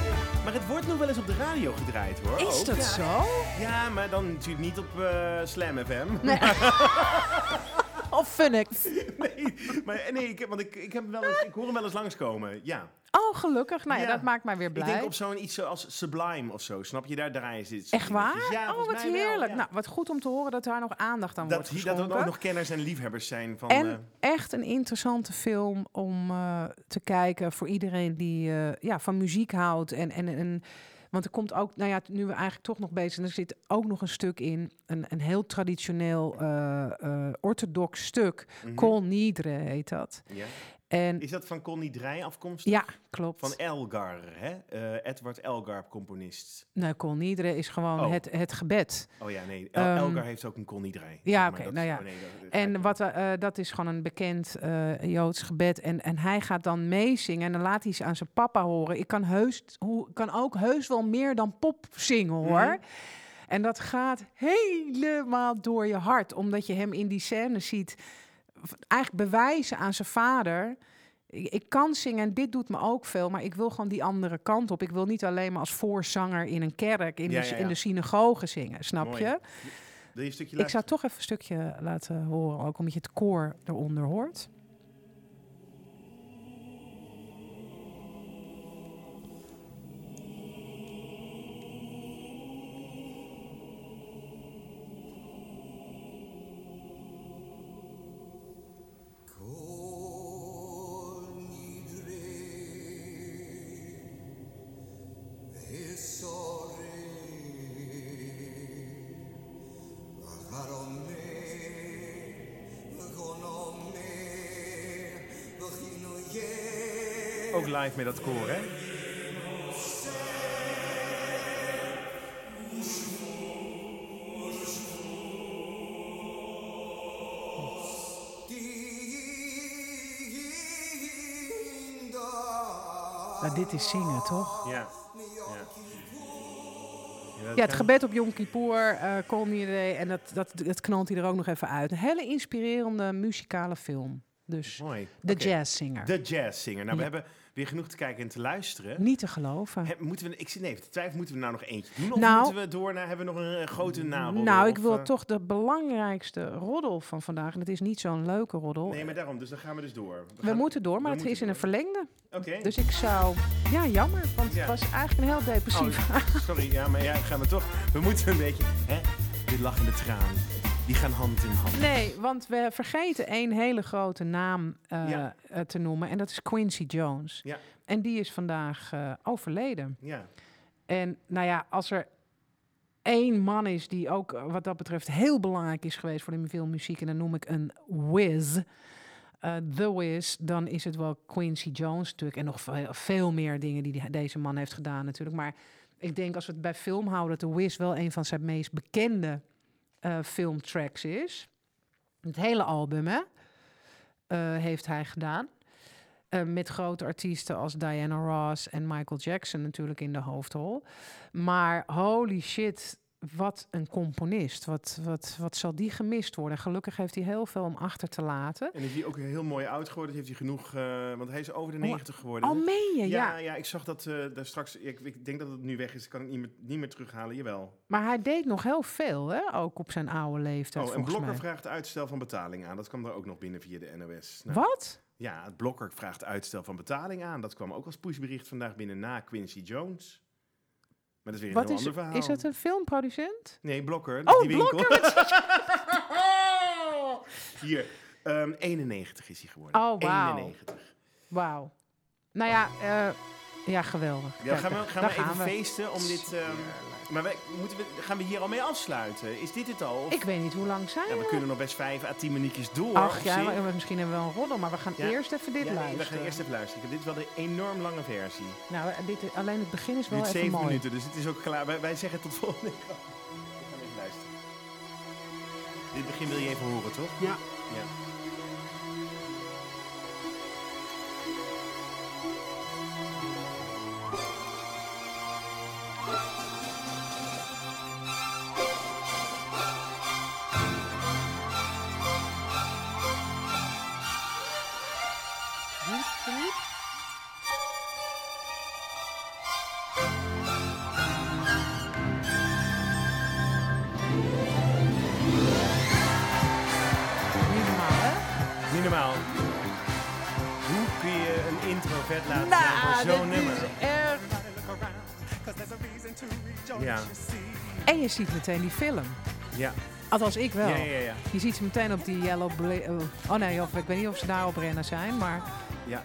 Maar het wordt nog wel eens op de radio gedraaid, hoor. Is ook. dat Ja. zo? Ja, maar dan natuurlijk niet op uh, Slam F M. Nee. Of Funix. nee, maar, nee ik, want ik, ik, heb wel eens, ik hoor hem wel eens langskomen, ja. Oh, gelukkig. Nou ja, Ja. dat maakt mij weer blij. Ik denk op zo'n iets zoals Sublime of zo, snap je? Daar draaien ze dit soort Echt waar? dingetjes. Ja, oh, volgens wat mij wel, heerlijk. ja. Nou, wat goed om te horen dat daar nog aandacht aan Dat, wordt hier- geschonken. dat er ook nog kenners en liefhebbers zijn van... En uh, echt een interessante film om uh, te kijken voor iedereen die uh, ja, van muziek houdt. En, en, en, want er komt ook, nou ja, nu we eigenlijk toch nog bezig zijn, er zit ook nog een stuk in, een, een heel traditioneel uh, uh, orthodox stuk. mm-hmm. Kol Nidre heet dat. ja. En, Is dat van Connie Drij afkomstig? ja, klopt. Van Elgar, hè? Uh, Edward Elgar, componist. Nou, Kol Nidre is gewoon Oh. het, het gebed. Oh ja, nee. El- Um, Elgar heeft ook een Connie Drij. ja, zeg oké, maar. Dat- nou ja. oh, nee, dat- dat En gaat- wat, uh, dat is gewoon een bekend uh, Joods gebed. En, en hij gaat dan meezingen en dan laat hij ze aan zijn papa horen. Ik kan, heus, hoe, kan ook heus wel meer dan pop zingen, hoor. Mhm. En dat gaat helemaal door je hart. Omdat je hem in die scène ziet eigenlijk bewijzen aan zijn vader... Ik, ik kan zingen en dit doet me ook veel, maar ik wil gewoon die andere kant op. Ik wil niet alleen maar als voorzanger in een kerk, in, Ja, de, ja, ja. in de synagoge zingen, snap Mooi. je? Wil je een stukje Ik zou luisteren? toch even een stukje laten horen, ook omdat je het koor eronder hoort. Ook live met dat koor, hè? Nou, dit is zingen, toch? Ja. ja. Ja, Ja, het gebed op Yom Kippur, uh, Kol Nidre, en dat, dat, dat knalt hij er ook nog even uit. Een hele inspirerende muzikale film. Dus Mooi. de Oké. jazzzinger. De jazzzinger. Nou, we Ja. hebben weer genoeg te kijken en te luisteren. Niet te geloven. He, moeten we, ik zit even te twijfelen, moeten we nou nog eentje doen? Of Nou- moeten we door naar, hebben we nog een uh, grote naam? Nou, ik of, wil uh, toch de belangrijkste roddel van vandaag. En het is niet zo'n leuke roddel. Nee, maar daarom, dus dan gaan we dus door. We gaan- moeten door, maar we het is moeten in een door. verlengde. Oké. Dus ik zou... Ja, jammer, want Ja. het was eigenlijk een heel depressief. Oh, sorry, ja, maar ja, gaan we toch... We moeten een beetje... Hè, de lachende traan, die gaan hand in hand. Nee, want we vergeten één hele grote naam uh, Ja. uh, te noemen. En dat is Quincy Jones. Ja. En die is vandaag uh, overleden. Ja. En nou ja, als er één man is die ook uh, wat dat betreft heel belangrijk is geweest voor de filmmuziek, en dan noem ik een whiz, uh, The Wiz, dan is het wel Quincy Jones natuurlijk. En nog veel, veel meer dingen die, die deze man heeft gedaan natuurlijk. Maar ik denk als we het bij film houden, dat The Wiz wel een van zijn meest bekende uh, filmtracks is. Het hele album, hè, uh, heeft hij gedaan. Uh, met grote artiesten als Diana Ross en Michael Jackson natuurlijk in de hoofdrol. Maar holy shit, wat een componist. Wat, wat, wat zal die gemist worden? Gelukkig heeft hij heel veel om achter te laten. En is hij ook heel mooi oud geworden? Heeft hij genoeg... Uh, want hij is over de negentig geworden. Oh, meen je? Ja. Ja, ja, ik zag dat uh, daar straks... Ik, ik denk dat het nu weg is. Kan ik niet meer, niet meer terughalen. Jawel. Maar hij deed nog heel veel, hè? Ook op zijn oude leeftijd, Oh, en volgens Blokker mij. vraagt uitstel van betaling aan. Dat kwam er ook nog binnen via de N O S. Nou, Wat? ja, het Blokker vraagt uitstel van betaling aan. Dat kwam ook als pushbericht vandaag binnen na Quincy Jones. Maar dat is weer een Wat heel is, ander verhaal. is het een filmproducent? Nee, Blokker. Oh, die winkel. Blokker! Hier, um, eenennegentig is hij geworden. Oh, wauw. eenennegentig. Wauw. Nou ja, uh, ja, geweldig. Ja, Kijk, gaan we, daar- gaan daar we even gaan we. feesten om dit... Um, maar wij, moeten we, gaan we hier al mee afsluiten? Is dit het al? Of? Ik weet niet hoe lang zijn Ja, we we. kunnen nog best vijf à tien minuutjes door. Ach op ja, zich. maar, misschien hebben we wel een roddel, maar we gaan Ja. eerst even dit Ja, nee, luisteren. we gaan eerst even luisteren. Dit is wel een enorm lange versie. Nou, dit, alleen het begin is Het wel duurt even zeven mooi. minuten, dus het is ook klaar. Wij, wij zeggen tot volgende keer. We gaan even luisteren. Dit begin wil je even horen, toch? Ja. Ja. Riep, riep. vet laten Nou, zijn voor zo'n dit nummer. is erg. Ja. En je ziet meteen die film. Ja. Althans, ik wel. Ja, ja, ja. Je ziet ze meteen op die yellow... Bla- oh, oh nee, of, ik weet niet of ze daar op rennen zijn, maar... Ja.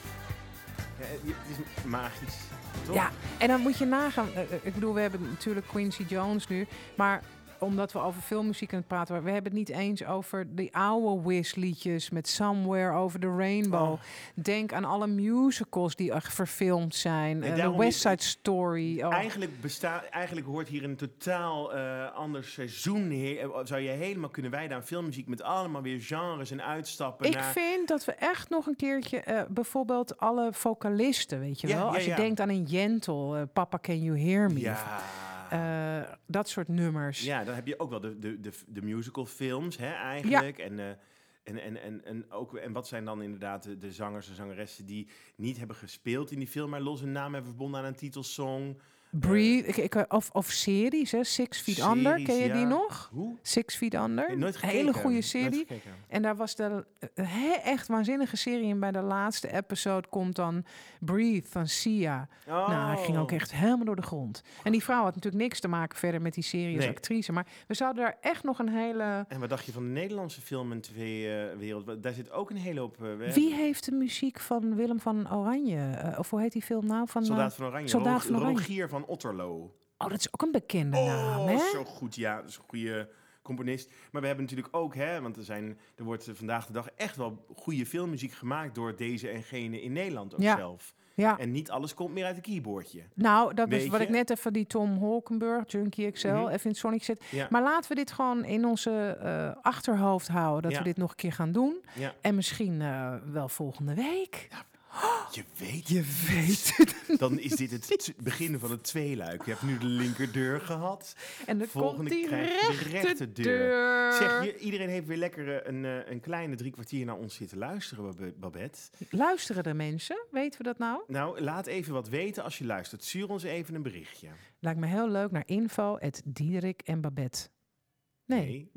Ja, het is magisch. Toch? Ja, en dan moet je nagaan. Uh, ik bedoel, we hebben natuurlijk Quincy Jones nu. Maar omdat we over filmmuziek aan het praten waren, we hebben het niet eens over de oude Wiz-liedjes met Somewhere Over the Rainbow. Oh. Denk aan alle musicals die er verfilmd zijn. En Uh, de daarom West is- Side Story. Oh. Eigenlijk, besta- eigenlijk hoort hier een totaal eh, ander seizoen. He- eh, zou je helemaal kunnen wijden aan filmmuziek met allemaal weer genres en uitstappen Ik naar... vind dat we echt nog een keertje, uh, bijvoorbeeld alle vocalisten, weet je Ja, wel. ja, Als je ja. denkt aan een Jentel, uh, Papa Can You Hear Me? Ja. Uh, dat soort nummers. Ja, dan heb je ook wel de, de, de, de musicalfilms, hè, eigenlijk. En, uh, en, en, en, en, ook, en wat zijn dan inderdaad de, de zangers en zangeressen die niet hebben gespeeld in die film, maar los een naam hebben verbonden aan een titelsong. Breathe, ik, ik, of, of series, hè? Six Feet Under, Series, ken je ja. die nog? Hoe? Six Feet Under, Nee, nooit een gekeken. hele goede Nooit serie. gekeken. En daar was de uh, he, echt waanzinnige serie. En bij de laatste episode komt dan Breathe van Sia. Oh. Nou, hij ging ook echt helemaal door de grond. En die vrouw had natuurlijk niks te maken verder met die serie als Nee. actrice. Maar we zouden daar echt nog een hele... En wat dacht je van de Nederlandse film- en tv-wereld? Daar zit ook een hele hoop... Uh, we Wie heeft de muziek van Willem van Oranje? Uh, of hoe heet die film nou? Van, uh, Soldaat van Oranje. Soldaat Rog- van Oranje. Rogier van Otterlo. Oh, dat is ook een bekende naam, Oh, hè? zo goed. Ja, dat is een goede componist. Maar we hebben natuurlijk ook, hè, want er, zijn, er wordt vandaag de dag echt wel goede filmmuziek gemaakt door deze en gene in Nederland ook Ja. zelf. Ja. En niet alles komt meer uit een keyboardje. Nou, dat is Weet wat je? ik net even die Tom Holkenburg, Junkie X L, Mhm. even in het zonnetje zet. Ja. Maar laten we dit gewoon in onze uh, achterhoofd houden, dat Ja. we dit nog een keer gaan doen. Ja. En misschien uh, wel volgende week. Je weet, Je weet het. dan is dit het t- begin van het tweeluik. Je hebt nu de linkerdeur gehad. En dan Volgende komt die krijg je de rechte rechte deur. deur. Zeg, je, iedereen heeft weer lekker uh, een, uh, een kleine drie kwartier naar ons zitten luisteren, Bab- Babette. Luisteren er mensen? Weten we dat nou? Nou, laat even wat weten als je luistert. Stuur ons even een berichtje. Lijkt me heel leuk naar info at Diederik en Babette. Nee, Nee.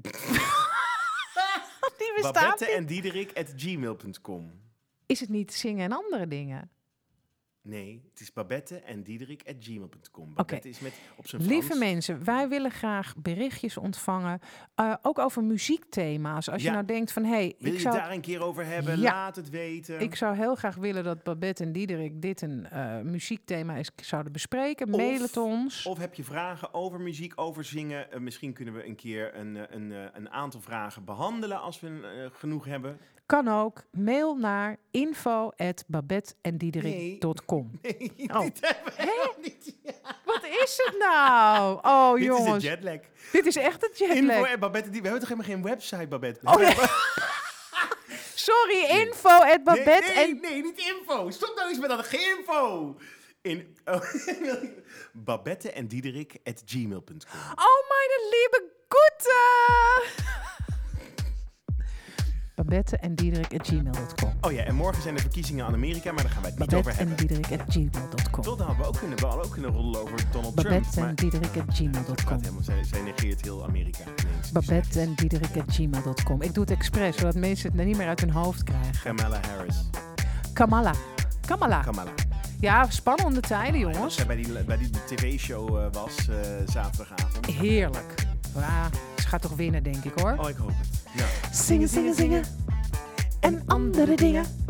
die bestaat Babette niet. en Diederik at gmail punt com. Is het niet zingen en andere dingen? Nee, het is Babette en Diederik at gmail punt com. Babette is met op zijn Lieve Frans. mensen, wij willen graag berichtjes ontvangen. Uh, ook over muziekthema's. Als Ja. je nou denkt van, hé, hey, Wil ik je zou... daar een keer over hebben? Ja. Laat het weten. Ik zou heel graag willen dat Babette en Diederik dit een uh, muziekthema is, zouden bespreken. Of- Mail het ons. Of heb je vragen over muziek, over zingen? Uh, misschien kunnen we een keer een, uh, een, uh, een aantal vragen behandelen als we uh, genoeg hebben. Kan ook. Mail naar info at babette en diederik dot com. Nee, Oh. dit hebben we helemaal niet. Ja. Wat is het nou? Oh, Dit jongens. is een jetlag. Dit is echt een Info jetlag. at Babette, die- we hebben toch helemaal geen website, Babette? Oh, nee. Sorry, info at Nee, babette nee, en... nee, niet info. Stop nou eens met dat. Geen info. In, oh, Babette en Diederik at gmail punt com. Oh, meine lieve Goede! Babette en Diederik at gmail dot com. Oh ja, en morgen zijn de verkiezingen aan Amerika, maar daar gaan wij het niet over Babette en hebben. Diederik at gmail dot com. Tot dan hadden we ook kunnen, we hadden ook kunnen rollen over Donald Trump. Babette en Maar Diederik at gmail dot gaat com. helemaal, zij, zij negeert heel Amerika. ineens. Babette en Diederik at gmail dot com. Ik doe het expres, zodat mensen het niet meer uit hun hoofd krijgen. Kamala Harris. Kamala. Kamala. Kamala. Ja, spannende tijden, Als jongens. zij bij die, bij die tv-show uh, was uh, zaterdagavond. Heerlijk. Ja, ze gaat toch winnen, denk ik, hoor. Oh, ik hoop het. Ja. Zingen, zingen, zingen. En andere dingen.